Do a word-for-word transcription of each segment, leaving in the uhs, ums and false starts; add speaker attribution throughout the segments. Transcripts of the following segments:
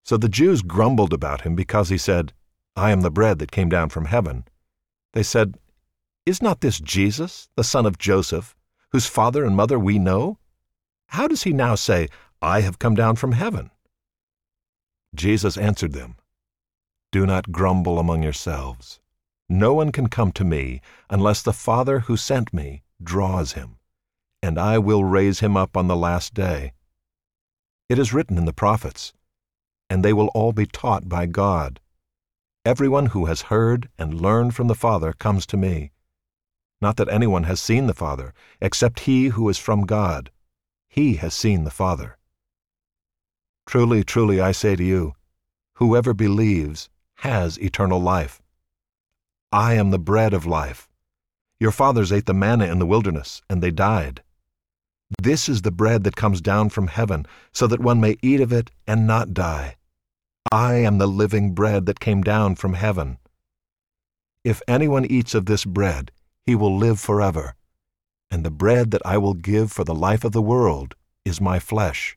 Speaker 1: So the Jews grumbled about him because he said, "I am the bread that came down from heaven." They said, "Is not this Jesus, the son of Joseph, whose father and mother we know? How does he now say, 'I have come down from heaven'?" Jesus answered them, "Do not grumble among yourselves. No one can come to me unless the Father who sent me draws him, and I will raise him up on the last day. It is written in the prophets, and they will all be taught by God. Everyone who has heard and learned from the Father comes to me. Not that anyone has seen the Father, except he who is from God. He has seen the Father. Truly, truly, I say to you, whoever believes has eternal life. I am the bread of life. Your fathers ate the manna in the wilderness, and they died. This is the bread that comes down from heaven, so that one may eat of it and not die. I am the living bread that came down from heaven. If anyone eats of this bread, he will live forever, and the bread that I will give for the life of the world is my flesh."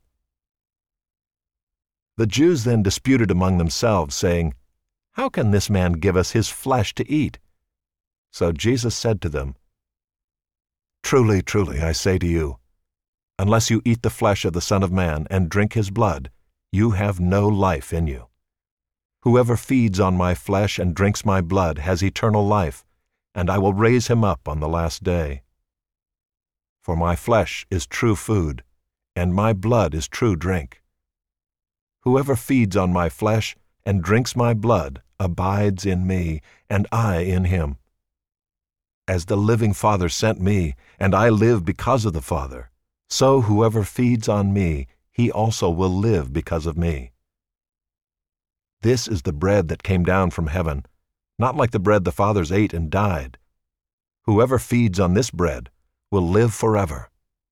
Speaker 1: The Jews then disputed among themselves, saying, "How can this man give us his flesh to eat?" So Jesus said to them, "Truly, truly, I say to you, unless you eat the flesh of the Son of Man and drink his blood, you have no life in you. Whoever feeds on my flesh and drinks my blood has eternal life, and I will raise him up on the last day. For my flesh is true food, and my blood is true drink. Whoever feeds on my flesh and drinks my blood abides in me, and I in him. As the living Father sent me, and I live because of the Father, so whoever feeds on me, he also will live because of me. This is the bread that came down from heaven, not like the bread the fathers ate and died. Whoever feeds on this bread will live forever."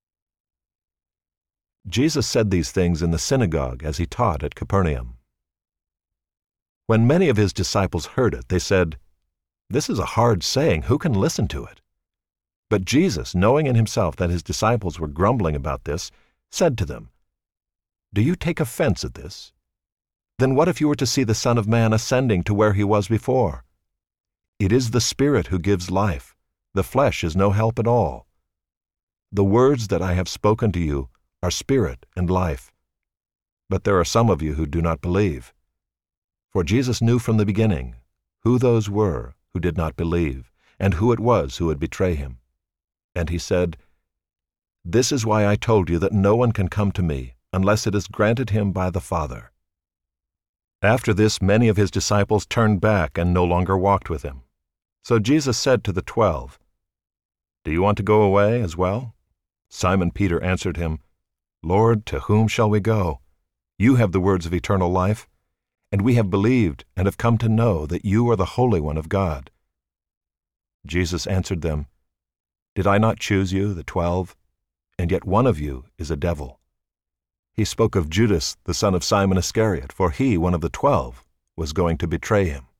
Speaker 1: Jesus said these things in the synagogue as he taught at Capernaum. When many of his disciples heard it, they said, "This is a hard saying. Who can listen to it?" But Jesus, knowing in himself that his disciples were grumbling about this, said to them, "Do you take offense at this? Then what if you were to see the Son of Man ascending to where he was before? It is the Spirit who gives life. The flesh is no help at all. The words that I have spoken to you are spirit and life. But there are some of you who do not believe." For Jesus knew from the beginning who those were who did not believe, and who it was who would betray him. And he said, "This is why I told you that no one can come to me unless it is granted him by the Father." After this, many of his disciples turned back and no longer walked with him. So Jesus said to the twelve, "Do you want to go away as well?" Simon Peter answered him, "Lord, to whom shall we go? You have the words of eternal life, and we have believed and have come to know that you are the Holy One of God." Jesus answered them, "Did I not choose you, the twelve? And yet one of you is a devil." He spoke of Judas, the son of Simon Iscariot, for he, one of the twelve, was going to betray him.